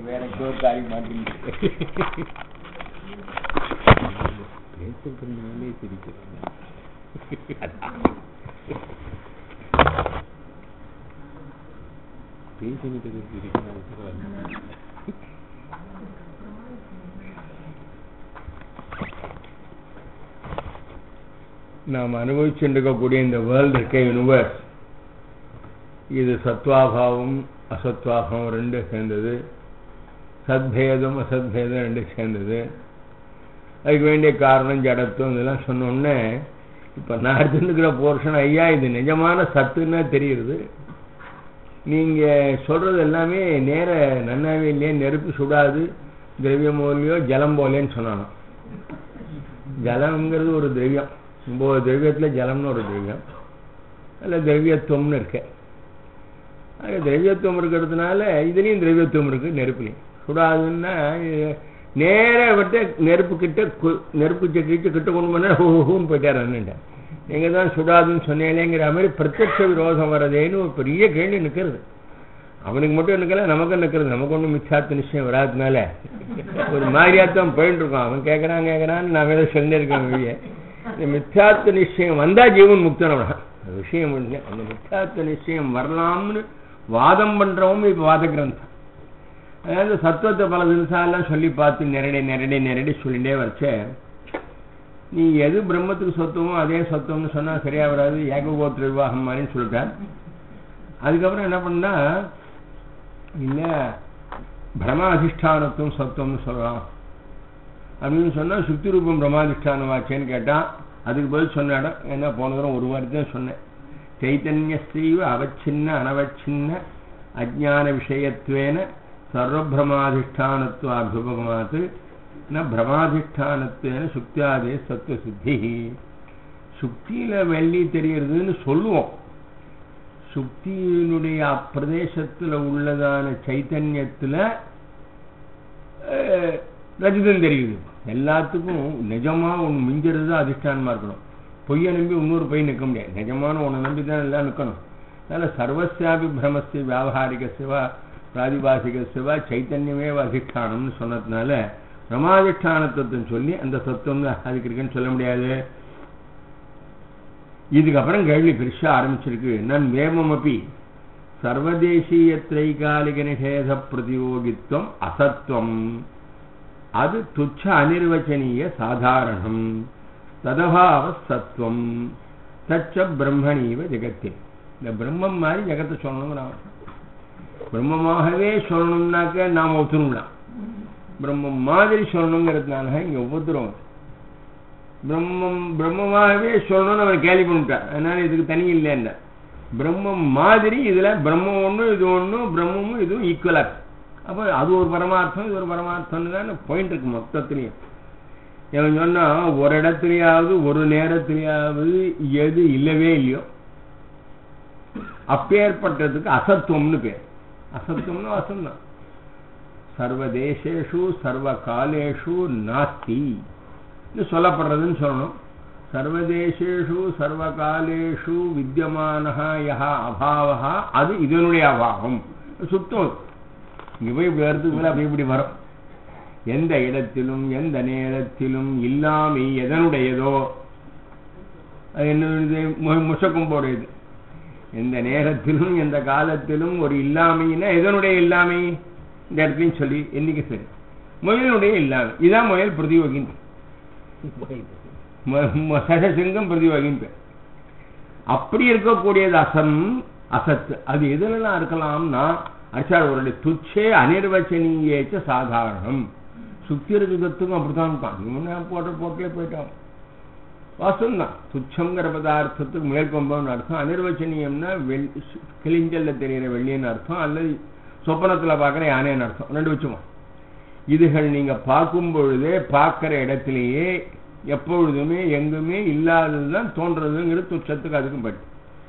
வேற ஒரு காரியம் மாட்டீங்க பேசுறதுனாலே சிரிக்கிறது. பேசிக்கிட்டு நாம் அனுபவிச்சுருக்கக்கூடிய இந்த வேர்ல்டு இருக்க யூனிவர்ஸ், இது சத்வாபாவம் அசத்வாபாவம் ரெண்டு சேர்ந்தது, சத்பேதம் அசத்பேதம் ரெண்டு சேர்ந்தது. அதுக்கு வேண்டிய காரணம் ஜடத்துவம் இதெல்லாம் சொன்னோடனே இப்போ நான் எடுத்துருக்கிற போர்ஷன் ஐயா இது நிஜமான சத்துன்னா தெரியுது. நீங்கள் சொல்கிறது எல்லாமே நேர நன்னாவே இல்லையே, நெருப்பு சுடாது, திரவியம் போலையோ ஜலம் போலேன்னு சொன்னானோ. ஜலம்ங்கிறது ஒரு திரவியம், 9 திரவியத்தில் ஜலம்னு ஒரு திரவியம், அதில் திரவியத்துவம்னு இருக்கு. அது திரவியத்துவம் இருக்கிறதுனால இதுலேயும் திரவியத்துவம் இருக்குது, நெருப்புலையும். சுடாதுன்னா நேர விட்டு நெருப்பு சக்கிட்டு கிட்ட கொண்டு போனால் ஹூன்னு போயிட்டார். அண்ணன்ட்டேன் நீங்கள் தான் சுடாதுன்னு சொன்னேங்கிற மாதிரி பிரத்யட்ச விரோதம் வர்றதேன்னு ஒரு பெரிய கேள்வி நிற்கிறது. அவனுக்கு மட்டும் நிற்கல, நமக்கும் நிற்கிறது. நமக்கு ஒன்றும் மிச்சார்த்த நிச்சயம் வராதுனால ஒரு மாதிரியாத்தான் போயிட்டு இருக்கோம். அவன் கேட்குறான்னு நான் ஏதோ சொல்லியிருக்கேன். வெளியே இந்த மிச்சார்த்த நிச்சயம் வந்தால் ஜீவன் முக்தனவனா விஷயம் முடிஞ்ச அந்த மிச்சார்த்த நிச்சயம் வரலாம்னு வாதம் பண்ணுறவங்க இப்போ வாத கிரந்தம். அதாவது சத்துவத்தை பல தினசாலாம் சொல்லி பார்த்து நேரடி சொல்லிகிட்டே வச்ச நீ எது பிரம்மத்துக்கு சொத்துவோ அதே சொத்தம்னு சொன்னால் சரியாக வராது, ஏககோத்திர விவாகம் மாதிரின்னு சொல்லிட்டார். அதுக்கப்புறம் என்ன பண்ணா இல்லை பிரமாதிஷ்டானத்துவம் சொத்தம்னு சொல்லலாம் அப்படின்னு சொன்னால் சுத்தி ரூபம் பிரமாதிஷ்டானம் ஆச்சேன்னு கேட்டான். அதுக்கு பதில் சொன்ன இடம் என்ன போன தரம் ஒரு வாரத்தை தான் சொன்னேன். சைத்தன்யஸ்ரீவ அவச்சின்ன அனவச்சின்ன அஜ்ஞான விஷயத்வேன சர்வபிரமாதிஷ்டானத்துவ அபிபகமாத்து ந பிரமாதிஷ்டானத்துவேன சுக்தியாதே சத்துவ சித்தி. சுக்தியில் வெள்ளி தெரிகிறதுன்னு சொல்லுவோம். சுக்தியினுடைய அப்பிரதேசத்தில் உள்ளதான சைத்தன்யத்தில் ரஜிதம் தெரியுது. எல்லாத்துக்கும் நிஜமாக ஒன்று மிஞ்சிறது அதிஷ்டானமாக இருக்கணும். பொய்யை நம்பி இன்னொரு பொய் நிற்க முடியாது. நிஜமான ஒன்று நம்பி தான் எல்லாம் நிற்கணும். அதனால் சர்வசியாபி பிரமஸ்தி வியாபாரிக சிவா பிராதிபாசிக சிவா சைத்தன்யமே அதிஷ்டானம்னு சொன்னதுனால பிரமாதிஷ்டானத்துவத்தை சொல்லி அந்த சத்துவம் அதுக்கு இருக்குன்னு சொல்ல முடியாது. இதுக்கப்புறம் கேள்வி பெருசாக ஆரம்பிச்சிருக்கு. நான் வேமமப்பி சர்வதேசீய திரைகாலிக நிஷேத பிரதியோகித்துவம் அசத்துவம் அது துச்ச அனிர்வச்சனீய சாதாரணம் ததபாவ சத்துவம் தச்ச பிரம்மணீவ ஜெகத்தில். இந்த பிரம்மம் மாதிரி ஜெகத்தை சொல்லணும். பிரம்மமாகவே சொல்லணும்னாக்க நாம் ஒத்துணும்லாம். பிரம்மம் மாதிரி சொல்லணுங்கிறதுனால இங்கே ஒவ்வொருத்தரும் பிரம்மமாகவே சொல்லணும்னு அவர் கேள்வி பண்ணிட்டார். அதனால இதுக்கு தனி இல்லைன்னா பிரம்மம் மாதிரி இதில் பிரம்மம் ஒன்று இது ஒன்று பிரம்மமும் இதுவும் ஈக்குவலாக. அப்போ அது ஒரு பரமார்த்தம் இது ஒரு பரமார்த்தம்னு தான் பாயிண்ட் இருக்கு மொத்தத்துலேயும். இவன் சொன்னால் ஒரு இடத்துலையாவது ஒரு நேரத்திலேயாவது எது இல்லவே இல்லையோ அப்பேற்பட்டதுக்கு அசத்துவம்னு பேர். அசத்துவம்னு அசம்தான். சர்வதேசேஷு சர்வ காலேஷு நாஸ்தி சொல்லப்படுறதுன்னு சொல்லணும். சர்வதேசேஷு சர்வ காலேஷு வித்தியமானஹ யஹ அபாவஹ அது இதனுடைய அபாவம். சுத்தம் இங்கே போய் இப்படி வரதுக்குள்ள அப்படி இப்படி வரும். எந்த இடத்திலும் எந்த நேரத்திலும் இல்லாமை எதனுடையதோ அது என்ன முஷக்கும்போடையது. எந்த நேரத்திலும் எந்த காலத்திலும் ஒரு இல்லாமைன்னா எதனுடைய இல்லாமை இந்த இடத்துலையும் சொல்லி என்னைக்கு சரி முயலுடைய இல்லாமை. இதான் முயல் பிரதியோகின் சசசிங்கம் பிரதியோகின் பேர். அப்படி இருக்கக்கூடியது அசத்து. அது எதுலாம் இருக்கலாம்னா அச்சாரோடைய துச்சே அனிர்வச்சனீயேச்ச சாதாரணம். சுத்திரத்துக்கும் அப்படித்தான் இருக்கான். போட்டிலே போயிட்டான். வாஸ்தவம்தான். துச்சங்கிற பதார்த்தத்துக்கு மேற்கொம்பன்னு அர்த்தம். அனிர்வச்சனீயம்னா கிளிஞ்சல்ல தெரிகிற வெள்ளின்னு அர்த்தம், அல்லது சொப்பனத்தில் பார்க்குற யானைன்னு அர்த்தம். ரெண்டு வச்சுமா இதுகள் நீங்கள் பார்க்கும் பொழுதே பார்க்குற இடத்துலையே எப்பொழுதுமே எங்குமே இல்லாததுதான் தோன்றதுங்கிறது துச்சத்துக்கு அதுக்கும் பட்டு.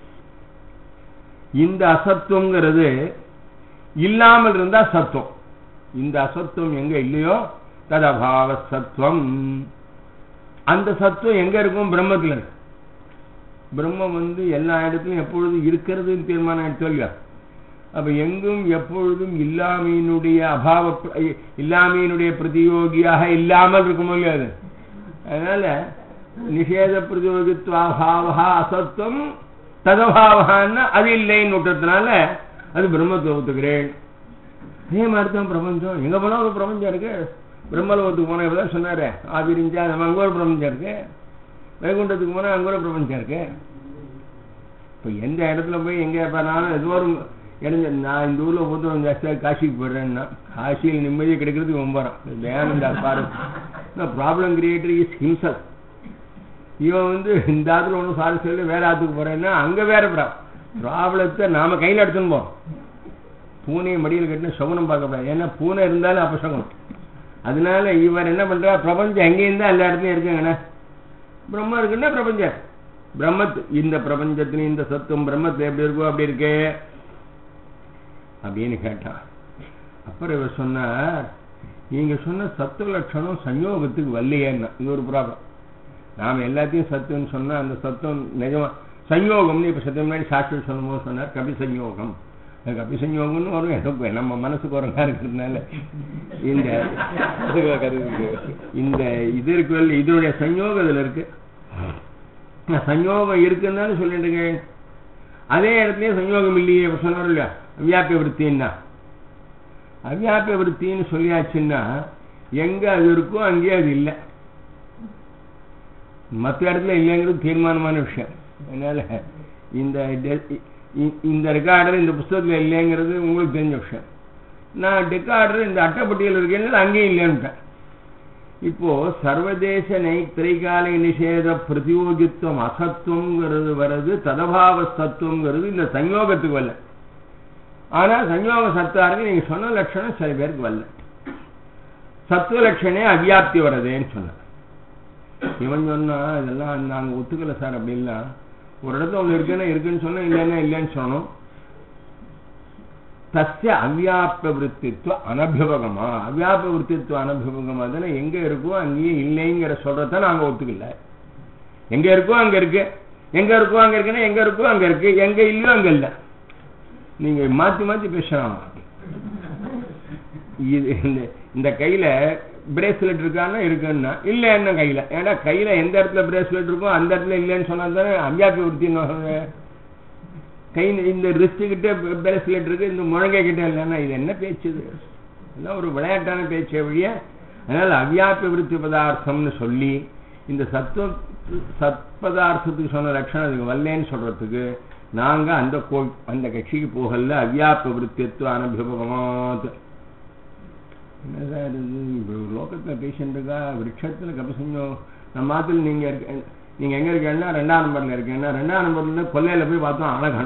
இந்த அசத்துவங்கிறது இல்லாமல் இருந்தா சத்துவம். இந்த அசத்துவம் எங்க இல்லையோ ததபாவ சத்துவம். அந்த சத்துவம் எங்க இருக்கும்? பிரம்மத்தில் இருக்கு. பிரம்மம் எல்லா இடத்துலையும் எப்பொழுது இருக்கிறதுன்னு தீர்மானம் எடுத்து இல்லையா? அப்ப எங்கும் எப்பொழுதும் இல்லாமையினுடைய பிரதியோகியாக இல்லாமல் இருக்கும் இல்லையா? அதனால நிஷேத பிரதியோகித்வாபாவா அசத்துவம் ததபாவகான்னா அது இல்லைன்னு விட்டதுனால அது பிரம்மத்தை ஒத்துக்கிறேன். அதே மாதிரிதான் பிரபஞ்சம். எங்க போனா ஒரு பிரபஞ்சம் இருக்கு. பிரம்மலோகத்துக்கு போனா இப்பதான் சொன்னாரு ஆவிரிஞ்சா நம்ம அங்க ஒரு பிரபஞ்சம் இருக்கு. வைகுண்டத்துக்கு போனா அங்க ஒரு பிரபஞ்சம் இருக்கு. இப்ப எந்த இடத்துல போய் எங்க நானும் ஏதோ ஒரு நான் இந்த ஊர்ல போட்டு ஜாஸ்தியா காசிக்கு போயிடுறேன்னா காசியில் நிம்மதியை கிடைக்கிறதுக்கு ஒம்பரம் தயானந்தா பாரு ப்ராப்ளம் கிரியேட்டர் இஸ் ஹிம்செல்ஃப். இவன் இந்த ஆத்துல ஒன்றும் சாரி சொல்லி வேற ஆத்துக்கு போறேன்னா அங்க வேற ப்ராப்ளத்தை நாம கையில் எடுத்துன்னு போறோம். பூனையை மடியில் கட்டின சகுனம் பார்க்கப்படாது. ஏன்னா பூனை இருந்தாலும் அப்ப சகுனம். அதனால இவர் என்ன பண்றா, பிரபஞ்சம் எங்கேயும் தான் எல்லா இடத்துலயும் இருக்குங்கண்ணா. பிரம்மம் இருக்குன்னா பிரபஞ்சம் பிரம்மத்து இந்த பிரபஞ்சத்திலையும் இந்த சத்துவம் பிரம்மத்தை எப்படி இருக்கோ அப்படி இருக்கு அப்படின்னு கேட்டான். அப்புறம் இவர் சொன்னார், நீங்க சொன்ன சத்துவ லட்சணம் சஞ்யோகத்துக்கு வரலையேன்னா. இது ஒரு ப்ராப்ளம். நாம எல்லாத்தையும் சத்துவன்னு சொன்னா அந்த சத்துவம் நிஜமா சஞ்யோகம்னு இப்ப சத்தியம் முன்னாடி சாஸ்திரம் சொல்லும் போது சொன்னார் கபி சஞ்யோகம். கபி சஞ்யோகம்னு வரும் எனக்கு நம்ம மனசுக்கு வரங்கா இருக்கிறதுனால இந்த இது இருக்கு, இதனுடைய சஞ்யோகம் இதுல இருக்கு. சஞ்யோகம் இருக்குன்னு சொல்லிட்டு அதே இடத்துலயே சஞ்யோகம் இல்லையே சொன்னார் இல்லையா. அவ்யாபிய விருத்தின்னா அவ்யாபிய விருத்தின்னு சொல்லியாச்சுன்னா எங்க அது இருக்கோ அங்கேயே அது இல்லை. மற்ற இடத்துல இல்லைங்கிறது தீர்மானமான விஷயம். அதனால இந்த ரெக்கார்டர் இந்த புஸ்தகத்துல இல்லைங்கிறது உங்களுக்கு தெரிஞ்ச விஷயம். நான் ரெக்கார்டர் இந்த அட்டைப்பட்டியல் இருக்கேன்னு அங்கேயும் இல்லைன்னுட்டேன். இப்போ சர்வதேச திரைகால நிஷேத பிரதியோகித்துவம் அசத்துவங்கிறது வருது, ததபாவ சத்துவங்கிறது இந்த சஞ்யோகத்துக்கு வரல. ஆனா சஞ்யோக சத்தாருக்கு நீங்க சொன்ன லட்சணம் சில பேருக்கு வரல. சத்துவ லட்சணே அவ்யாப்தி வருதுன்னு சொன்ன. இவன் சொன்னா இதெல்லாம் நாங்க ஒத்துக்கல சார். அப்படி இல்ல, ஒரு இடத்துல ஒண்ணு இருக்குன்னு சொன்னா இல்லைன்னா இல்லைன்னு சொன்னோம். தஸ்ய அவ்யாப விருத்தித்துவ அனபிபகமா அவ்யாப விருத்தித்துவ அனபிபகமா தானே எங்க இருக்கோ அங்கேயே இல்லைங்கிற சொல்றத நாங்க ஒத்துக்கல. எங்க இருக்கோ அங்க இருக்கு, எங்க இருக்கோ அங்க இருக்குன்னா எங்க இருக்கோ அங்க இருக்கு, எங்க இல்லையோ அங்க இல்ல. நீங்க மாத்தி மாத்தி பேசலாம். இந்த கையில பிரேஸ்லெட் இருக்கான்னா இருக்குன்னா இல்ல என்ன கையில, ஏன்னா கையில எந்த இடத்துல பிரேஸ்லெட் இருக்கோ அந்த இடத்துல இல்லைன்னு சொன்னா தானே அவ்யாப விருத்தி. கை இந்த ரிஸ்ட் கிட்ட பிரேஸ்லெட் இருக்கு, இந்த முழங்கை கிட்ட இல்லைன்னா இது என்ன பேச்சு? எல்லாம் ஒரு விளையாட்டான பேச்சை வழிய. அதனால அவ்யாப விருத்தி பதார்த்தம்னு சொல்லி இந்த சத்பதார்த்தத்துக்கு சொன்ன லட்சணம் அதுக்கு வரலன்னு சொல்றதுக்கு நாங்க அந்த கட்சிக்கு போகல. அவ்யாப விருத்தித்துவ அனபிபகமாத் என்னதான் இது லோகத்துல பேசிட்டு இருக்கா. விருட்சத்துல கபசஞ்சோ நம்ம மாத்துல நீங்க எங்க இருக்கீங்கன்னா 2ஆம் நம்பர்ல இருக்கீங்கன்னா 2ஆம் நம்பர்ல கொல்லையில போய் பார்த்தோம் அழகான,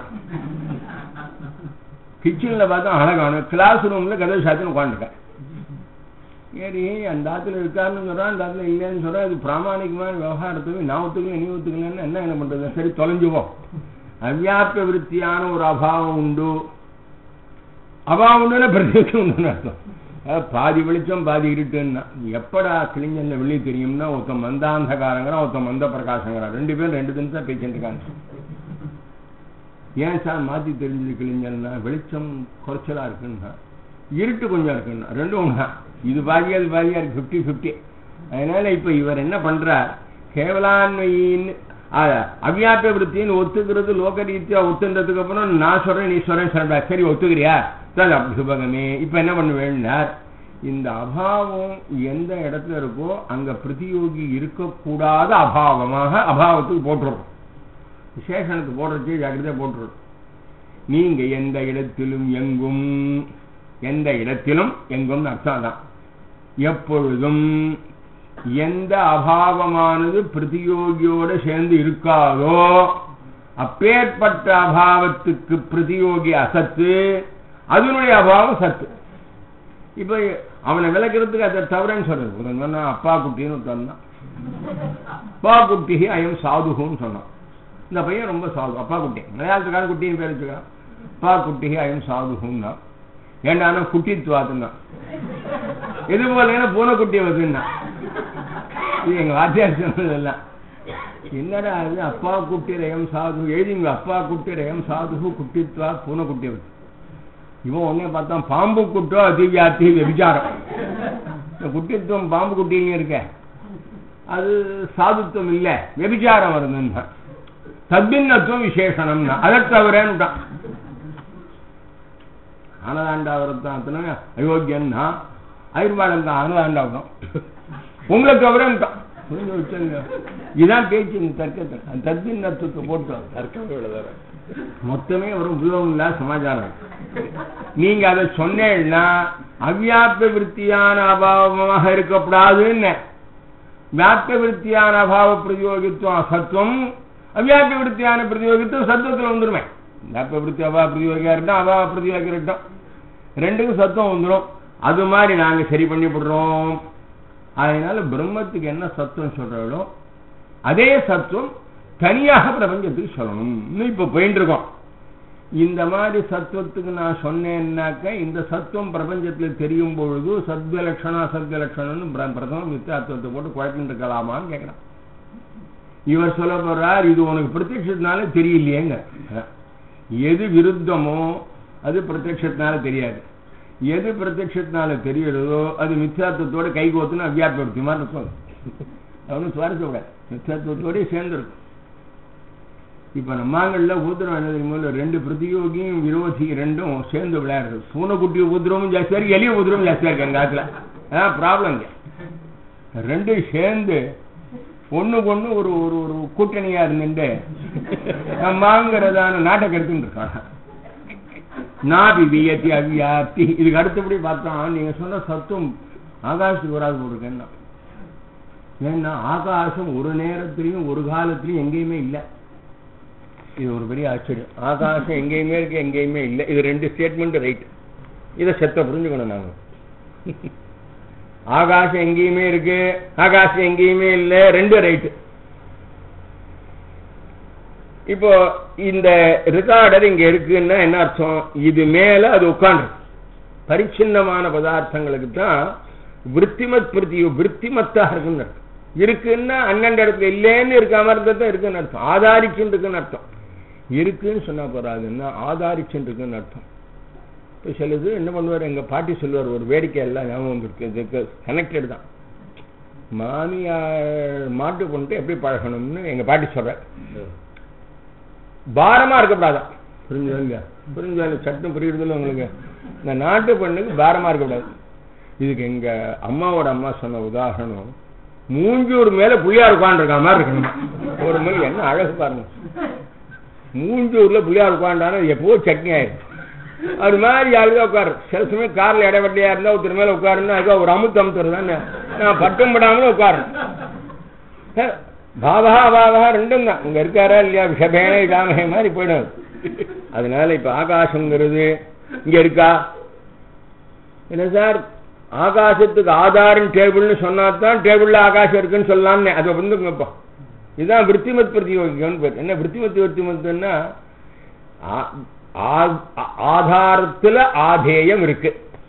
கிச்சன்ல பார்த்தோம் அழகான, கிளாஸ் ரூம்ல கதவு சாத்தின்னு உட்காந்துருக்கேன். சரி அந்த ஆத்துல இருக்காருன்னு சொல்றான், அந்த ஆத்துல இல்லைன்னு சொல்றேன். அது பிராமணிகமான விவகாரத்துக்கு நான் ஒத்துக்கல நீ ஒத்துக்கலன்னு என்ன பண்றது? சரி தொலைஞ்சுவோம். அவ்யாப விருத்தியான ஒரு அபாவம் உண்டு. அபாவம் உண்டுன்னா பிரத்யேகம் உண்டுன்னு அர்த்தம். பாதி வெளிச்சம் பாதி இருட்டுன்னா எப்படா கிளிஞ்சல்ல வெளியே தெரியும்னா ஒருத்தன் மந்தாந்தகாரங்கிறான், ஒருத்தன் மந்த பிரகாசங்கிறான். 2 பேரும் 2 தினசா பேசிட்டு இருக்காங்க. ஏன் சார் மாத்தி தெரிஞ்சது கிளிஞ்சல்னா? வெளிச்சம் குறைச்சலா இருக்குன்னா, இருட்டு கொஞ்சம் இருக்குன்னா, ரெண்டும் ஒண்ணா. இது பாதியா அது பாதியா இருக்கு, 50-50. அதனால இப்ப இவர் என்ன பண்றார், கேவலான்மையின் அவ்யாப விருத்தின்னு ஒத்துக்கிறது லோக ரீதியா ஒத்துன்றதுக்கு அப்புறம் நான் சொல்றேன் நீ சொல்றேன் சொல்றா. சரி ஒத்துக்கிறியா? அபிபகமே. இப்ப என்ன பண்ண வேண்டார், இந்த அபாவம் எந்த இடத்துல இருக்கோ அங்க பிரதியோகி இருக்கக்கூடாத அபாவமாக அபாவத்துக்கு போட்டுரும். விசேஷனுக்கு போடுறதுக்கு ஜாக்கிரதையா போட்டுரும். நீங்க எந்த இடத்திலும் எங்கும் அர்த்தம் தான். எப்பொழுதும் எந்த அபாவமானது பிரதியோகியோட சேர்ந்து இருக்காதோ அப்பேற்பட்ட அபாவத்துக்கு பிரதியோகி அசத்து, அதனுடைய அபாவம் சத்து. இப்ப அவனை விளக்கிறதுக்கு அதை தவறன்னு சொல்றது. அப்பா குட்டின்னு சொன்னான், அப்பா குட்டி அயம் சாதுகுன்னு சொன்னான். இந்த பையன் ரொம்ப சாது, அப்பா குட்டி மலையாளத்துக்கான குட்டின்னு பேர் வச்சுக்கான். அப்பா குட்டி அயம் சாதுகுன்னா ஏண்டானா குட்டித்துவாத்துன்னா, எது போல பூனை குட்டி வருதுன்னா. இது எங்க வாத்தியார் சொன்னதெல்லாம். என்னடா அது அப்பா குட்டி ரயம் சாது எழுதிங்க, அப்பா குட்டி ரயம் சாது குட்டித்வா பூனை குட்டி வருது. இவன் உடனே பார்த்தான் பாம்பு குட்டோ அதிவியாப்தி விபச்சாரம். குட்டித்துவம் பாம்பு குட்டிலையும் இருக்க, அது சாதுத்துவம் இல்ல, விபச்சாரம் வருதுன்னா. தத்பின்னத்துவம் விசேஷனம்னா அதை தவிரன்னு ஆனதாண்டாவரத்தான் அயோக்கியன்னா ஆயுர்வாதம் தான் ஆனதாண்டாவரம் உங்களை தவிரன்ட்டான். இதுதான் பேச்சு இந்த தர்க்கத்தை தத்பின்னத்துவத்தை போட்டு தர்க்கம் மொத்தமே ஒரு உபயோகம் இல்லாத சமாச்சாரம். நீங்க அதை சொன்னேன்னா அவ்யாப்த விருத்தியான அபாவமாக இருக்கக்கூடாதுன்னு. வியாப்த விருத்தியான அபாவ பிரதியோகித்துவம் அசத்துவம், அவ்யாப்த விருத்தியான பிரதியோகித்துவம் சத்துவத்தில் வந்துருமே. வியாப்த விருத்தி அபாவ பிரதியோகியா இருக்கட்டும், அபாவ பிரதியோகி இருக்கட்டும், ரெண்டுக்கும் சத்துவம் வந்துடும். அது மாதிரி நாங்க சரி பண்ணி விடுறோம். அதனால பிரம்மத்துக்கு என்ன சத்துவம் சொல்றோம் அதே சத்துவம் தனியாக பிரபஞ்சத்துக்கு சொல்லணும். இப்ப போயிட்டு இருக்கோம். இந்த மாதிரி சத்துவத்துக்கு நான் சொன்னேன்னாக்க இந்த சத்துவம் பிரபஞ்சத்தில் தெரியும் பொழுது சத்வ லட்சணம் அசத்வ லட்சணம்னு பிரதம மித்தியாத்துவத்தை போட்டு குழப்பிட்டு இருக்கலாமான்னு கேட்கிறான். இவர் சொல்ல போறார், இது உனக்கு பிரத்யட்சத்தினால தெரியலையேங்க. எது விருத்தமோ அது பிரத்யட்சத்தினால தெரியாது, எது பிரத்யட்சத்தினால தெரியுறதோ அது மித்தியாத்துவத்தோட கைகோத்துன்னு அவ்யாப்தி மாதிரி இருக்கும். அவனு சுவாரஸ்யப்படாது, மித்தியாத்துவத்தோட சேர்ந்துருக்கும். இப்ப நம்மாங்கள்ல ஊத்திரம் என்ன தெரியுமோ, ரெண்டு பிரதியோகியும் விரோதி ரெண்டும் சேர்ந்து விளையாடுறது. பூனைக்குட்டி ஊத்திரமும் ஜாஸ்தியா இருக்கு, எளிய ஊத்திரமும் ஜாஸ்தியா இருக்கு அந்த காலத்துல. அதான் ப்ராப்ளம். ரெண்டும் சேர்ந்து ஒண்ணுக்கு ஒண்ணு ஒரு ஒரு கூட்டணியா இருந்துட்டு நம்மாங்கிறதான நாட்டை எடுத்துட்டு இருக்காங்க. நாபிவியத்தி அவ்யாப்தி. இதுக்கு அடுத்தபடி பார்த்தோம், நீங்க சொன்ன சத்துவம் ஆகாசத்துக்கு வராது போட்டிருக்கேன்னா. ஏன்னா ஆகாசம் ஒரு நேரத்திலையும் ஒரு காலத்திலையும் எங்கேயுமே இல்லை. இது ஒரு பெரிய ஆச்சரியம். ஆகாசம் எங்கேயுமே இருக்கு, எங்கேயுமே இல்லை. இது ரெண்டு ஸ்டேட்மெண்ட் ரைட். இதை செத்த புரிஞ்சுக்கணும் நாங்க. ஆகாசம் எங்கேயுமே இருக்கு, ஆகாசம் எங்கேயுமே இல்லை, ரெண்டு ரைட்டு. இப்போ இந்த ரிகார்டர் இங்க இருக்குன்னா என்ன அர்த்தம்? இது மேல அது உட்கார்ந்து பரிச்சின்னமான பதார்த்தங்களுக்கு தான் விருத்திமத் பிரதியோ விருத்திமத்தாக இருக்குன்னு அர்த்தம். இருக்குன்னா அண்ணன் இடத்துல இல்லைன்னு இருக்காம இருந்ததான் இருக்குன்னு அர்த்தம். ஆதாரிச்சுன்னு இருக்குன்னு அர்த்தம். இருக்குன்னு சொன்னா போறாதுன்னா ஆதாரிச்சுன்னு இருக்குன்னு அர்த்தம். இப்போ சிலது என்ன பண்ணுவார், எங்க பாட்டி சொல்லுவார், ஒரு வேடிக்கை எல்லாம் ஞாபகம் இருக்கு, கனெக்டட் தான். மாமியார் மாட்டு கொண்டு எப்படி பழகணும்னு எங்க பாட்டி சொல்ற. பாரமா இருக்கக்கூடாதான். புரிஞ்சுங்க, புரிஞ்சுங்க, சட்டம் புரியுறதுல உங்களுக்கு. இந்த நாட்டு பெண்ணுக்கு பாரமா இருக்கக்கூடாது. இதுக்கு எங்க அம்மாவோட அம்மா சொன்ன உதாரணம், மூஞ்சூர் மேல புளியார் உட்காந்துருக்க மாதிரி இருக்கணும். ஒரு மணி என்ன அழகு பாருங்க. மூஞ்சூர்ல புளியார் உட்காண்டானா எப்போ சட்னி ஆயிடும். அது மாதிரி யாருதான் உட்காரு. சில சமயம் கார்ல இடைவெட்டியா இருந்தா ஒருத்தர் மேல உட்காருன்னா அதுக்காக ஒரு அமுத்து அமுத்துறது தானே. நான் பட்டம் படாமலும் உட்காரணும். பாவா பாவா ரெண்டும் தான். இங்க இருக்காரா இல்லையா, விஷபேன இதாமே மாதிரி போயிடும். அதனால இப்ப ஆகாசங்கிறது இங்க இருக்கா என்ன சார்? ஆகாசத்துக்கு ஆதாரம் டேபிள்னு சொன்னாதான் டேபிள்ல ஆகாசம் இருக்குன்னு சொல்லலாம்னு அதை வந்துங்கப்பா. இதுதான் விருத்திமத் பிரதியோகிக்கன்னு பேர். என்ன விருத்திமத் விருத்திமத்துன்னா ஆதாரத்துல ஆதேயம் இருக்கு.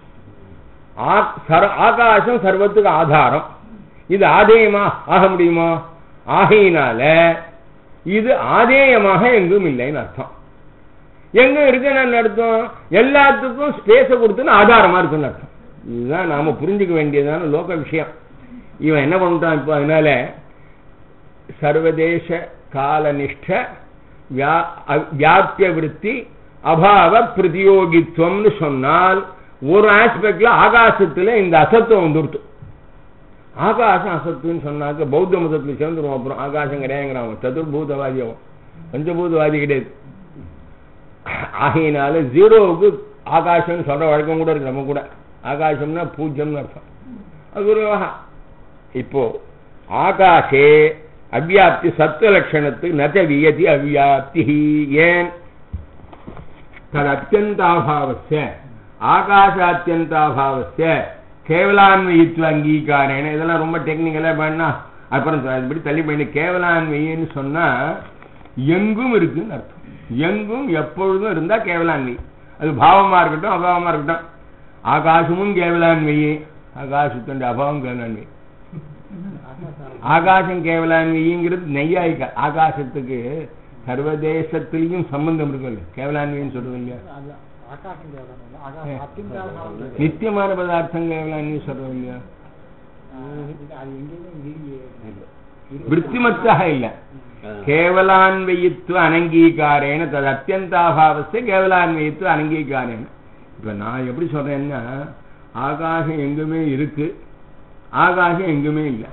ஆகாசம் சர்வத்துக்கு ஆதாரம். இது ஆதேயமா ஆக முடியுமா? ஆகையினால இது ஆதேயமாக எங்கும் இல்லைன்னு அர்த்தம். எங்க இருக்குன்னு அர்த்தம், எல்லாத்துக்கும் ஸ்பேஸ கொடுத்துன்னு ஆதாரமா இருக்குன்னு அர்த்தம். இதுதான் நாம புரிஞ்சுக்க வேண்டியதான லோக விஷயம். இவன் என்ன பண்ணிட்டான் இப்போ, அதனால சர்வதேச காலனிஷ்ட வியாப்திய விருத்தி அபாவ பிரதியோகித்துவம்னு சொன்னால் ஒரு ஆஸ்பெக்ட்ல ஆகாசத்துல இந்த அசத்துவம் வந்துடுத்து. ஆகாசம் அசத்துன்னு சொன்னாக்க பௌத்த மதத்துல சேர்ந்துருவோம். அப்புறம் ஆகாசம் கிடையாதுங்கிறான். சதுர்பூதவாதியாவும் பஞ்சபூதவாதி கிடையாது. ஆகையினால ஜீரோவுக்கு ஆகாசம் சொல்ற வழக்கம் கூட இருக்கு நம்ம கூட. ஆகாசம்னா பூஜ்யம்னு அர்த்தம். அது ஒரு வகை. இப்போ ஆகாசே அவ்யாப்தி சத்துவ லட்சணத்துக்கு நச்ச வியதி அவ்யாப்தி. ஏன்? தது அத்தியந்தாபாவஸ்ய ஆகாசாத்தியந்தாபாவஸ்ய கேவலான்வயித்வ அங்கீகாரேன. இதெல்லாம் ரொம்ப டெக்னிக்கலா பண்ணா அப்புறம் இப்படி தள்ளி பண்ணி. கேவலான்வயின்னு சொன்னா எங்கும் இருக்குன்னு அர்த்தம். எங்கும் எப்பொழுதும் இருந்தா கேவலான்வயி. அது பாவமா இருக்கட்டும் அபாவமா இருக்கட்டும். ஆகாசமும் கேவலான்வயி, ஆகாசத்துடைய அபாவம் கேவலான்வயி. ஆகாசம் கேவலான்வயிங்கிறது நெய்யாயிக்க. ஆகாசத்துக்கு சர்வதேசத்திலையும் சம்பந்தம் இருக்கும் இல்லையா, கேவலான்வயின்னு சொல்றது இல்லையா. நித்தியமான பதார்த்தங்கள் நீ சொல்றோம் இல்லையா, விருத்திமத்தாக இல்ல, கேவலான்வயித்துவ அனங்கீகாரேன தது அத்தியந்தாபாவஸ்தே கேவலான்வயித்துவ அனங்கீகாரேன. இப்ப நான் எப்படி சொல்றேன்னா, ஆகாசம் எங்குமே இருக்கு, ஆகாசம் எங்குமே இல்லை.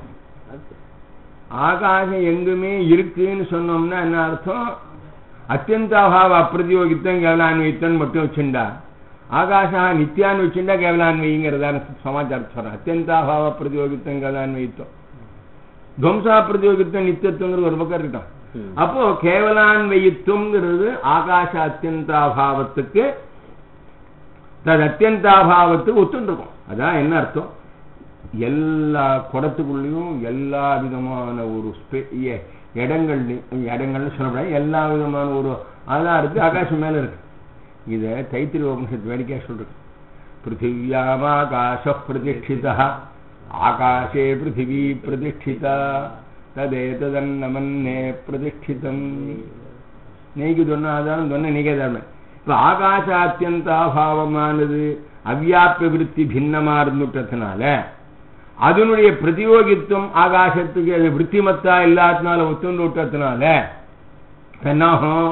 ஆகாசம் எங்குமே இருக்குன்னு சொன்னோம்னா என்ன அர்த்தம்? அத்தியந்தாபாவ அப்பிரதியோகித்தம் கேவலான்வயித்தம் மட்டும் வச்சுண்டா, ஆகாஷா நித்தியான்னு வச்சுண்டா கேவலான்வயிங்கிறதான சமாச்சாரம் சொல்றேன். அத்தியந்தாபாவ பிரதியோகித்தம் கேவலான்வயித்தம், துவம்சா பிரதியோகித்தம் நித்தியத்துவங்கிறது ஒரு பக்கம் இருக்கட்டும். அப்போ கேவலான்வயித்துவங்கிறது ஆகாச அத்தியந்தாபாவத்துக்கு தது அத்தியந்தாபாவத்துக்கு ஒத்துருக்கும். அதான் என்ன அர்த்தம்? எல்லா குடத்துக்குள்ளேயும் எல்லா விதமான ஒரு இடங்கள்னு சொல்லப்படாது, எல்லா விதமான ஒரு ஆதாரத்து ஆகாசம் மேல இருக்கு. இத தைத்திரிய உபனிஷத்து வேடிக்கையா சொல்றது. பிருத்திவியாமாகாச பிரதிஷ்டிதா ஆகாஷே பிருத்திவி பிரதிஷ்டிதா ததேததன்னமன்னே பிரதிஷ்டிதம். நீக்கு சொன்ன ஆதாரம் சொன்ன நீக்கே தர்ம. இப்ப ஆகாசாத்தியந்தாபாவமானது அவ்யாப்ய விருத்தி பின்னமா இருந்துட்டதுனால அதனுடைய பிரதியோகித்துவம் ஆகாசத்துக்கு அது விருத்திமத்தா இல்லாதனால ஒத்துண்டு விட்டதுனால என்னாகும்?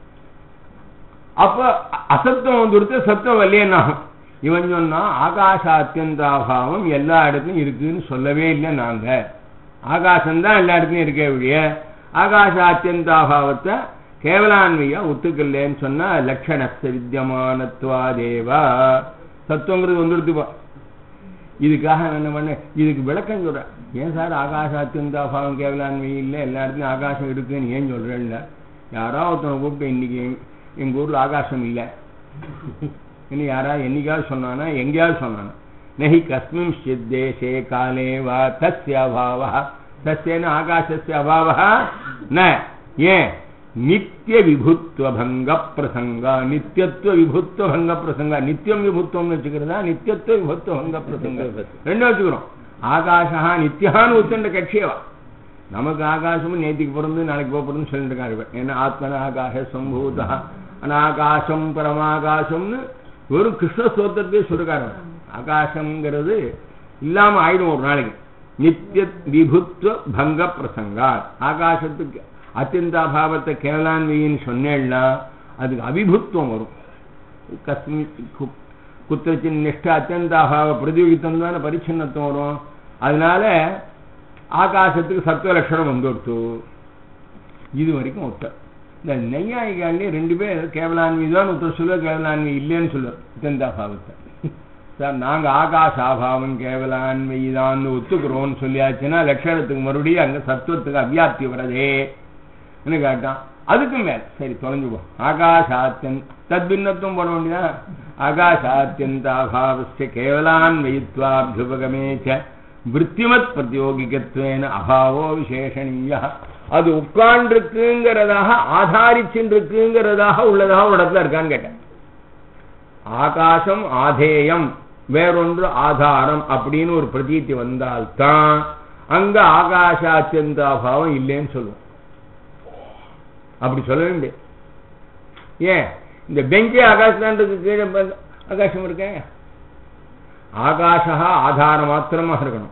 அப்ப அசத்துவம் வந்துடுத்து, சத்துவம் வரலையேன்னாகும். இவன் சொன்னா ஆகாச அத்தியந்தாபாவம் எல்லா இடத்துலையும் இருக்குன்னு சொல்லவே இல்லை. நாங்க ஆகாசம்தான் எல்லா இடத்துலையும் இருக்கே ஒழிய ஆகாச அத்தியந்தாபாவத்தை கேவலான்மையா ஒத்துக்கலன்னு சொன்னா லட்சணஸ்த வித்தியமானத்வாதேவா சத்துவங்கிறது வந்துடுத்துப்பா. இதுக்காக என்ன பண்ண, இதுக்கு விளக்கம் சொல்றேன். ஏன் சார் ஆகாச அத்தியந்தாபாவம் கேவலான்மை இல்லை, எல்லா இடத்துலையும் ஆகாசம் இருக்குன்னு ஏன் சொல்றேன்ல? யாராவது ஒருத்தனை கூப்பிட்டு இன்னைக்கு எங்க ஊர்ல ஆகாசம் இல்லை இன்னும் யாராவது என்னைக்காவது சொன்னானா, எங்கேயாவது சொன்னானா? நஹி கஸ்மின் தேசே காலே வா தஸ்ய அபாவா, தஸ்யன ஆகாசஸ்ய அபாவா ந. ஏன்? நித்திய விபுத்துவ பங்க பிரசங்கா, நித்தியத்துவ விபுத்துவ பங்க பிரசங்கா. நித்தியம் விபுத்துவம் வச்சுக்கிறதா, நித்தியத்துவ விபுத்துவ பங்க பிரசங்க ரெண்டும் வச்சுக்கிறோம். ஆகாஷா நித்தியான்னு ஒத்துண்ட கட்சியவா. நமக்கு ஆகாசமும் நேற்றுக்கு பிறந்து நாளைக்கு போறதுன்னு சொல்லிட்டு இருக்காரு. ஏன்னா ஆத்மன ஆகாஷ சம்பூதா அனாகாசம் பரமாகாசம்னு ஒரு கிருஷ்ண ஸ்தோத்திரத்தையே சொல்லிருக்காரு. ஆகாசம்ங்கிறது இல்லாம ஆயிடும் ஒரு நாளைக்கு. நித்திய விபுத்துவ பங்க பிரசங்கா. ஆகாசத்துக்கு அத்தியந்தாபாவத்தை கேவலான்வின்னு சொன்னேன்னா அதுக்கு அவிபுத்துவம் வரும். கஸ்மி குத்திரத்தின் நிஷ்ட அத்தியந்தாபாவ பிரதியோகித்தம் தானே பரிச்சின்னத்துவம் வரும். அதனால ஆகாசத்துக்கு சத்துவ லட்சணம் வந்துடுத்து. இது வரைக்கும் ஒருத்தர். இந்த நெய்யாயிகாலே ரெண்டு பேர் கேவலான்வி தான் ஒருத்தர் சொல்லுவ, கேவலான்வி இல்லைன்னு சொல்லுவார் அத்தியந்தாபாவத்தை. சார் நாங்க ஆகாசாபாவம் கேவலான்வி தான் ஒத்துக்கிறோம்னு சொல்லியாச்சுன்னா லட்சணத்துக்கு மறுபடியும் அங்க சத்துவத்துக்கு அவ்யாப்தி வரதே கேட்டான். அதுக்கு மேல சரி தொலைஞ்சுவோம். ஆகாசாத்தியன் தத்பின்னத்துவம் போட வேண்டியதா. ஆகாசாத்தியந்தாபாவஸ்ய கேவலான்வயித்வாபியுபகமேச்ச விருத்திமத் பிரதியோகிகத்வேன அபாவோ விசேஷணீய. அது உட்கார்ந்துருக்குங்கிறதாக ஆதாரிச்சுருக்குங்கிறதாக உள்ளதாக ஒரு இடத்துல இருக்கான்னு கேட்டேன். ஆகாசம் ஆதேயம், வேறொன்று ஆதாரம் அப்படின்னு ஒரு பிரதீதி வந்தால்தான் அங்க ஆகாசாத்தியந்தாபாவம் இல்லைன்னு சொல்லுவோம். அப்படி சொல்லவே முடியாது. ஏன்? இந்த பெஞ்சே ஆகாசத்துக்கு கீழே ஆகாசம் இருக்க. ஆகாஷா ஆதாரம் மாத்திரமா இருக்கணும்,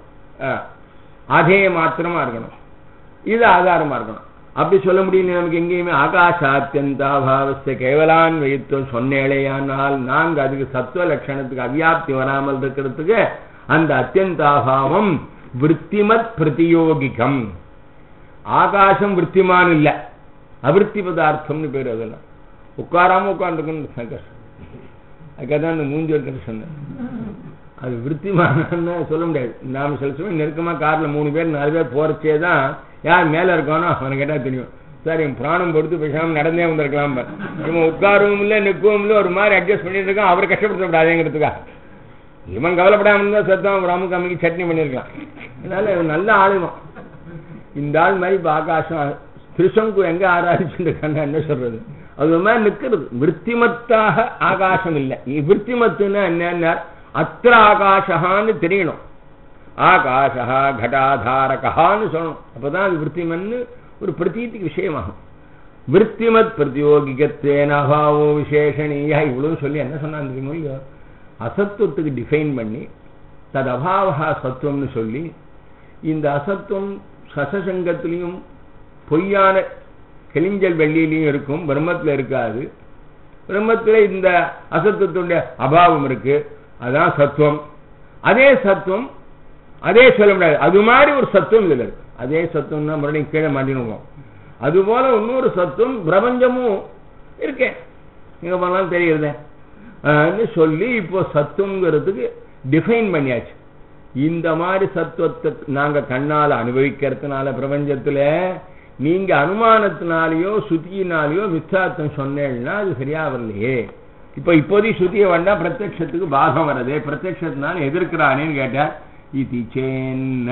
ஆதேய மாத்திரமா இருக்கணும், இது ஆதாரமா இருக்கணும். அப்படி சொல்ல முடியும் நமக்கு எங்கேயுமே. ஆகாசாத்தியந்தாபாவஸ்ய கேவலான்வயித்துவம் சொன்னேழையானால் நாங்க அதுக்கு சத்துவ லட்சணத்துக்கு அவ்யாப்தி வராமல் இருக்கிறதுக்கு அந்த அத்தியந்தாபாவம் விருத்திமத் பிரதியோகிகம். ஆகாசம் விருத்திமான் இல்ல, அவிருத்தி பதார்த்தம்னு பேரு. அதெல்லாம் உட்காராம உட்காந்துருக்குன்னு அதுக்காக அந்த மூஞ்சி இருக்கிறது சொன்னேன். அது விருத்திமானன்னு சொல்ல முடியாது. நாம சில சமயம் நெருக்கமா கார்ல 3 பேர் 4 பேர் போறச்சேதான் யார் மேல இருக்கானோ அவனை கேட்டா தெரியும். சார் என் பிராணம் பொறுத்து பேசாம நடந்தே வந்திருக்கலாம். இவன் உட்காரவும் இல்லை நிற்கவும் இல்லை, ஒரு மாதிரி அட்ஜஸ்ட் பண்ணிட்டு இருக்கான். அவரை கஷ்டப்படுத்தப்படாதேங்கிறதுக்கா. இவன் கவலைப்படாம இருந்தா சத்தம் ராமுக்கு அம்மைக்கு சட்னி பண்ணிருக்கான். அதனால நல்ல ஆளுவான் இந்த ஆள் மாதிரி. இப்ப ஆகாசம் திருசங்கு எங்க ஆராய்ச்சிட்டு இருக்கான்னு என்ன சொல்றது? அது மாதிரி நிக்கிறது. விருத்திமத்தாக ஆகாசம் இல்லை. விருத்திமத்துன்னா என்ன? அத்திர ஆகாஷான்னு தெரியணும். ஆகாஷா கடாதாரகான்னு சொல்லணும். அப்பதான் அது விருத்திமன்னு ஒரு பிரதீதிக்கு விஷயமாகும். விருத்திமத் பிரதியோகிகத்தேன அபாவோ விசேஷணீயா இவ்வளவு சொல்லி என்ன சொன்னான் தெரியுமோ இல்லையோ, அசத்துவத்துக்கு டிஃபைன் பண்ணி தது அபாவா சத்துவம்னு சொல்லி, இந்த அசத்துவம் சசசங்கத்திலையும் பொய்யான கிளிஞ்சல் வெள்ளியிலையும் இருக்கும், பிரம்மத்தில் இருக்காது. பிரம்மத்தில் இந்த அசத்துவத்துடைய அபாவம் இருக்கு, அதான் சத்துவம். அதே சத்துவம் அதே சொல்ல முடியாது, அது மாதிரி ஒரு சத்துவம் இதுல இருக்கு. அதே சத்துவம்னா மறுபடியும் கீழே மாட்டினுவோம். அதுபோல இன்னொரு சத்துவம் பிரபஞ்சமும் இருக்கேன், எங்க போனாலும் தெரியுது சொல்லி இப்போ சத்துவங்கிறதுக்கு டிஃபைன் பண்ணியாச்சு. இந்த மாதிரி சத்துவத்தை நாங்க கண்ணால அனுபவிக்கிறதுனால பிரபஞ்சத்துல நீங்க அனுமானத்தினாலேயோ சுத்தியினாலேயோ மித்தார்த்தம் சொன்னேன்னா அது சரியா வரலையே. இப்போதைக்கு சுத்திய வேண்டாம், பிரத்யக்ஷத்துக்கு பாகம் வரதே, பிரத்யக்ஷத்தினால எதிர்க்கிறானேன்னு கேட்டார். இது சேன்ன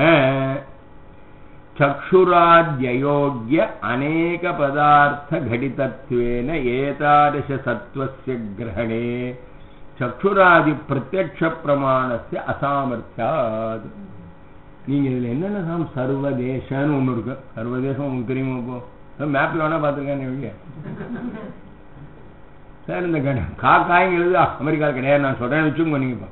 சக்ஷுராத்யோக்ய அநேக பதார்த்த கடிதத்வேன ஏதாதச சத்வஸ்ய கிரஹணே சக்ஷுராதி பிரத்யக்ஷ பிரமாணஸ்ய அசாமர்த்தியாத். நீங்க இதுல என்னென்ன சர்வதேசன்னு ஒண்ணு இருக்கு. சர்வதேசம் உங்களுக்கு தெரியுமா? இப்போ மேப்ல வேணா பாத்துருக்கேன் சார். இந்த காக்காய்ங்கிறது அமெரிக்காவில் கிடையாது, நான் சொல்றேன் வச்சுக்கோங்க. நீங்க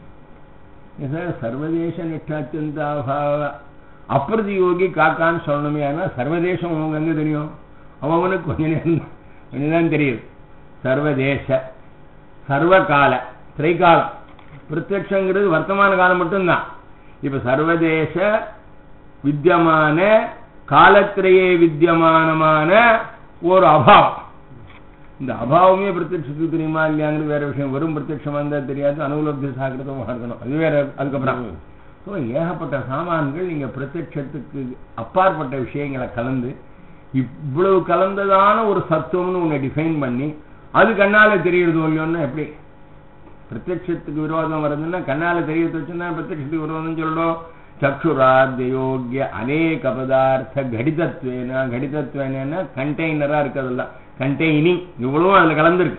சார் சர்வதேச நிஷ்டாச்சந்தாபாவ அப்பிரதியோகி காக்கான்னு சொல்லணுமே. ஆனால் சர்வதேசம் அவங்க எங்க தெரியும்? அவனுக்கு கொஞ்சம் தெரியுது. சர்வதேச சர்வகால திரைகாலம், பிரத்யக்ஷங்கிறது வர்த்தமான காலம் மட்டும்தான். இப்ப சர்வதேச வித்தியமான காலத்திலேயே வித்தியமானமான ஒரு அபாவம். இந்த அபாவமே பிரத்யட்சத்துக்கு தெரியுமா இல்லையாங்கிறது வேற விஷயம். வெறும் பிரத்யட்சமா இருந்தா தெரியாது, அனுபலப்தி சாக்கிரதமாக இருக்கணும், அது வேற. அதுக்கப்புறம் ஏகப்பட்ட சாமான்கள் நீங்க பிரத்யட்சத்துக்கு அப்பாற்பட்ட விஷயங்களை கலந்து இவ்வளவு கலந்ததான ஒரு சத்துவம்னு ஒண்ணு டிஃபைன் பண்ணி அது கண்ணால தெரியுறதோ இல்லையோன்னா எப்படி? பிரத்யட்சத்துக்கு விரோதம் வருதுன்னா கண்ணால தெரியறது வச்சுன்னா பிரத்யட்சத்துக்கு விரோதம் சொல்லணும். சக்ஷுராத்யோக்ய அநேக பதார்த்த கடிதத்வேன, கடிதத்வேனா கண்டெய்னரா இருக்கிறதெல்லாம் கண்டெய்னிங், இவ்வளவும் அதுல கலந்துருக்கு.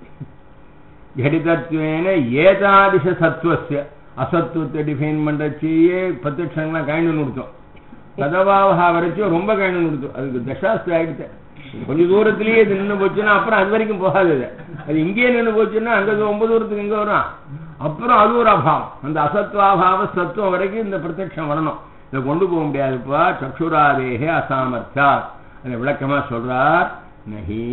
கடிதத்வேன ஏதாதிச சத்துவஸ்ய, அசத்துவத்தை டிஃபைன் பண்றச்சியே பிரத்யட்சங்கள்லாம் கைண்டு நிறுத்தோம். கதவாவா வரைச்சும் ரொம்ப கைண்டு நிறுத்தோம். அதுக்கு தசாஸ்திரம் ஆகிடுச்சு. கொஞ்சம் தூரத்திலேயே இது நின்று போச்சுன்னா அப்புறம் அது வரைக்கும் போகாது. அது இங்கேயே நின்று போச்சுன்னா அங்க ரொம்ப தூரத்துக்கு எங்க வரும், அப்புறம் அது ஒரு அபாவம். அந்த அசத்வாபாவ சத்துவம் வரைக்கும் இந்த பிரத்யட்சம் வரணும். இதை கொண்டு போக முடியாதுப்பா. சக்ஷுராதேகே அசாமர்த்தா. அதை விளக்கமா சொல்றார். நஹி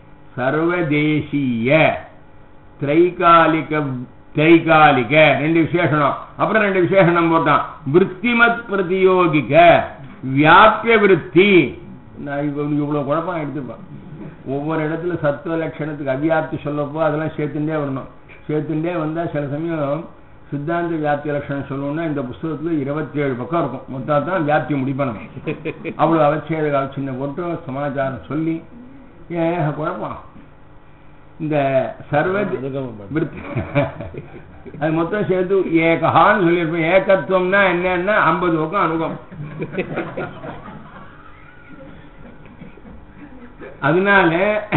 சர்வதேசிய திரைகாலிக, திரைகாலிக ரெண்டு விசேஷனம், அப்புறம் ரெண்டு விசேஷனம் போட்டான். விற்த்திமத் பிரதியோகிக வியாபிய விருத்தி. நான் இவ்வளவு குழப்பம் எடுத்துப்பேன். ஒவ்வொரு இடத்துல சத்துவ லட்சணத்துக்கு அவியாப்தி சொல்லப்போ அதெல்லாம் சேர்த்துட்டே வரணும். சேர்த்துட்டே வந்தா சில சமயம் சித்தாந்த வியாப்தி லட்சணம் சொல்லணும்னா இந்த புஸ்தகத்துல 27 பக்கம் இருக்கும். மொத்தம் தான் வியாப்தி முடிப்பணும். அவ்வளவு அவச்சேத சின்ன போட்டு சமாச்சாரம் சொல்லி ஏக குழப்பம். இந்த சர்வ அது மொத்தம் சேர்த்து ஏகான்னு சொல்லியிருப்பேன். ஏகத்துவம்னா என்னன்னா 50 பக்கம் அனுபவம். அதனால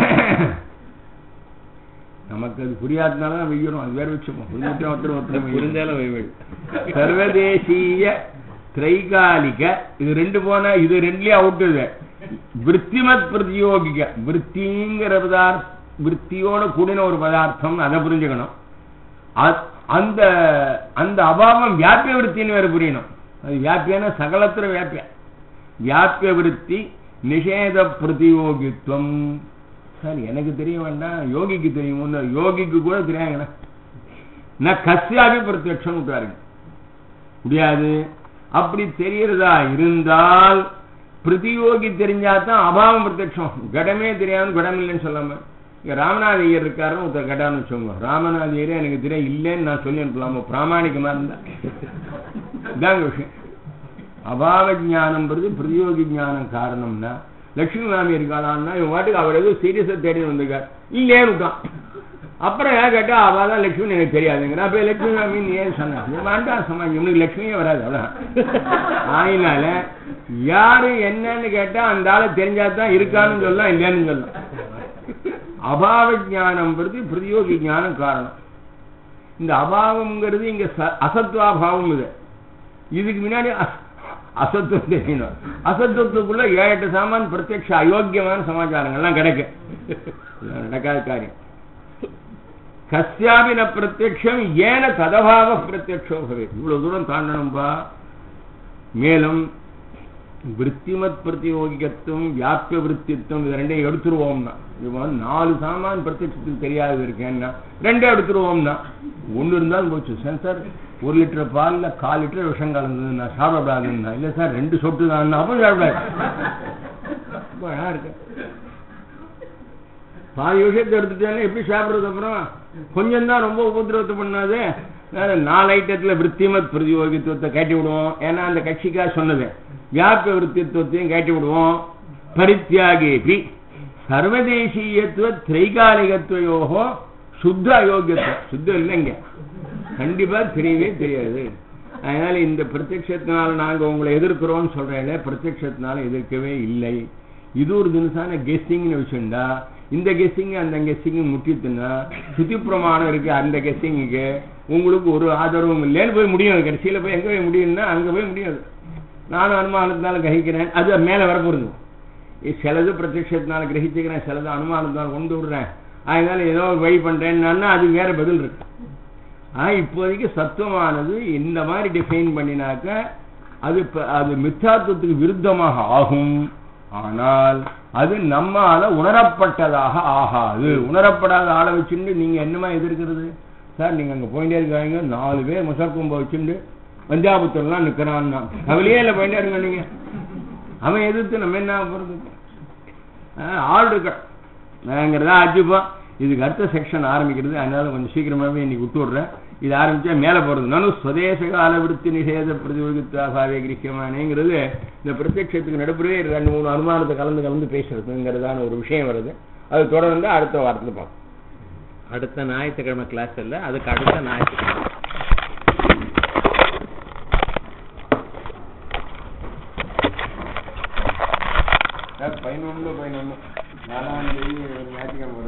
நமக்கு அது புரியாதனால வெய்யணும். அது வேற வச்சுப்போம். சர்வதேசிய திரைகாலிக இது ரெண்டு போனா இது ரெண்டுலயே அவுட்டுது. விற்த்திமத் பிரதியோகிக்க, விற்த்திங்கிற பதார்த்தம், விற்த்தியோட கூடின ஒரு பதார்த்தம், அதை புரிஞ்சுக்கணும். அந்த அந்த அபாவம் வியாபிய விற்த்தின்னு வேற புரியணும். அது வியாபியான சகலத்துல வியாபிய வியாபிய விருத்தி நிஷேத பிரதியோகித்துவம். சார் எனக்கு தெரிய வேண்டாம், யோகிக்கு தெரியும். யோகிக்கு கூட தெரியாங்கண்ணா. நான் கஸ்யாபி பிரத்யட்சம் விட்டுவாருங்க முடியாது. அப்படி தெரியறதா இருந்தால் பிரதியோகி தெரிஞ்சாதான் அபாவம் பிரத்யட்சம். கடமே தெரியாது, கடம் இல்லைன்னு சொல்லாம. இங்க ராமநாத ஐயர் இருக்காருன்னு ஒருத்தர் கடான்னு வச்சோங்க. ராமநாத ஐயரே எனக்கு தெரியும் இல்லைன்னு நான் சொல்லி அனுப்பலாமா? பிராமணிகமா இருந்தா இதாங்க விஷயம். அபாவ ஜானம்ன்றது பிரதியோகி ஞானம். காரணம்னா லட்சுமி மாமி இருக்காளான்னா இவன் வாட்டுக்கு அவர் ஏதோ சீரியஸா தேடி வந்திருக்கார், இல்லேன்னு விட்டான். அப்புறம் ஏன் கேட்டா அவதான் லட்சுமி எனக்கு தெரியாதுங்கிற. அப்ப லட்சுமி மாமி ஏன் சொன்ன வேண்டாம் சமாஜம், இவனுக்கு லட்சுமியே வராது. அவ்வளவுதான். அதனால யாரு என்னன்னு கேட்டா அந்த ஆளை தெரிஞ்சாதான் இருக்கான்னு சொல்லலாம், இல்லைன்னு சொல்லலாம். அபாவ ஜானம்ன்றது பிரதியோகி ஞானம் காரணம். இந்த அபாவம்ங்கிறது இங்க அசத்வாபாவம். இது இதுக்கு முன்னாடி அசத்துவம் தெரியணும். அசத்துவத்துக்குள்ள 7-8 சாமான் பிரத்யக்ஷ அயோக்கியமான சமாச்சாரங்கள்லாம் கிடைக்கு. நடக்காத காரியம். கஸ்யாபி ந பிரத்யக்ஷம் ஏன ததபாவ பிரத்யக்ஷோ பவேத். இவ்வளவு தூரம் தாண்டணும்பா. மேலும் விற்த்திமத் பிரதியோகிகத்துவம் வியாபிய விற்த்தித்துவம் இது ரெண்டையும் எடுத்துருவோம்னா, 4 சாமான் பிரத்யட்சத்துக்கு தெரியாது இருக்கேன்னா 2 எடுத்துருவோம்னா, 1 இருந்தாலும் போச்சு. சார் 1 லிட்டர் பால்ல 1/4 லிட்டர் விஷம் கலந்ததுன்னா சாப்பிடக்கூடாதுன்னா, இல்ல சார் 2 சொட்டு தான் அப்போ சாப்பிடாது. இருக்கு பாதி விஷயத்தை எடுத்துட்டாலே எப்படி சாப்பிடுறது? அப்புறம் கொஞ்சம் தான் ரொம்ப உபதிரவத்தை பண்ணாது. 4 ஐட்டத்துல விற்த்திமத் பிரதியோகித்துவத்தை கேட்டி விடுவோம். ஏன்னா அந்த கட்சிக்காக சொன்னது. வியாபிய விற்த்தித்துவத்தையும் கேட்டி விடுவோம். பரித்தியாகேபி சர்வதேசீயத்துவ திரைகாலிகத்துவயோகோ சுத்த அயோக்கியத்துவம். சுத்தம் இல்லைங்க, கண்டிப்பா தெரியவே தெரியாது. அதனால இந்த பிரத்யட்சத்தினால நாங்க உங்களை எதிர்க்கிறோம்னு சொல்றேன். பிரத்யட்சத்தினால எதிர்க்கவே இல்லை. இது ஒரு தினசான கெஸ்டிங்னு வச்சுண்டா, இந்த கெஸ்டிங் அந்த கெஸ்டிங் முட்டித்துன்னா சுத்தி பிரமாணம் இருக்கு. அந்த கெஸ்டிங்குக்கு உங்களுக்கு ஒரு ஆதரவும் இல்லைன்னு போய் முடியும். கடைசியில போய் எங்க போய் முடியும்னா அங்க போய் முடியாது. நானும் அனுமானத்தினால கிரகிக்கிறேன், அது மேல வரப்போறது. சிலது பிரத்யட்சத்தினால கிரகிச்சுக்கிறேன், சிலது அனுமானத்தினால கொண்டு விடுறேன். அதனால ஏதோ வழி பண்றேன்னா அது வேற பதில் இருக்கு. இப்போதைக்கு சத்துவமானது இந்த மாதிரி டிஃபைன் பண்ணினாக்க அது மித்தாத்துவத்துக்கு விருத்தமாக ஆகும். ஆனால் அது நம்மால உணரப்பட்டதாக ஆகாது. உணரப்படாத ஆளை வச்சுட்டு நீங்க என்னமா எதிர்க்கிறது? சார் நீங்க அங்க போயிட்டே இருக்காங்க, 4 பேர் முசக்கும்ப வச்சுட்டு பஞ்சாபுத்தூர்லாம் நிக்கிறான்னா கவலையே இல்லை, போயிட்டே இருங்க. நீங்க அவன் எதிர்த்து நம்ம என்ன போறது? ஆள் இருக்கங்கிறதா ஆச்சுப்பா. இதுக்கு அடுத்த செக்ஷன் ஆரம்பிக்கிறது. அதனால கொஞ்சம் சீக்கிரமாவே இன்னைக்கு விட்டு விடுறேன். இது ஆரம்பிச்சா மேல போறது. நானும் சுதேச கால விருத்தி நிஷேத பிரதியோகித்தாவே கிரகிக்கமானேங்கிறது இந்த பிரத்யட்சத்துக்கு நடுப்புறவே 2-3 அனுமானத்தை கலந்து பேசுறதுங்கிறதான ஒரு விஷயம் வருது. அது தொடர்ந்து அடுத்த வாரத்தில் பார்ப்போம். அடுத்த ஞாயிற்றுக்கிழமை கிளாஸ் இல்லை, அதுக்கு அடுத்த ஞாயிற்றுக்கிழமை. 11 4ஆம் தேதி ஞாயிற்றுக்கிழமை.